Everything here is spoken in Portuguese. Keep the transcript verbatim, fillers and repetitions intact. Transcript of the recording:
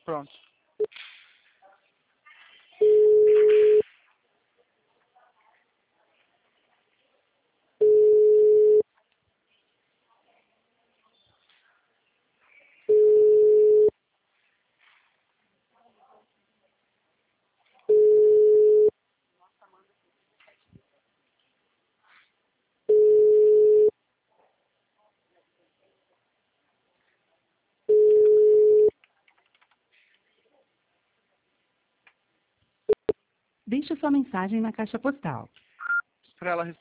Pronto. Deixe sua mensagem na caixa postal. Para ela